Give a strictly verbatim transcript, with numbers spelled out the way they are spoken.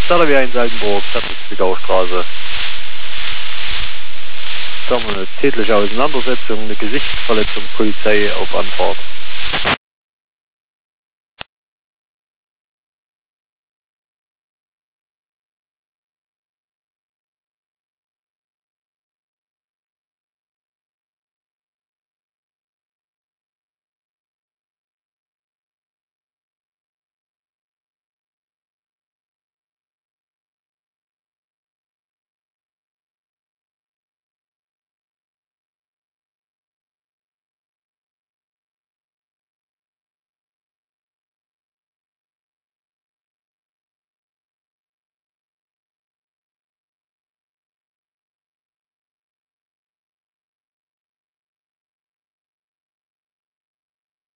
Da wir in Saldenburg, das ist die Gaustraße. Da haben wir eine tätliche Auseinandersetzung, eine Gesichtsverletzung, Polizei auf Anfahrt.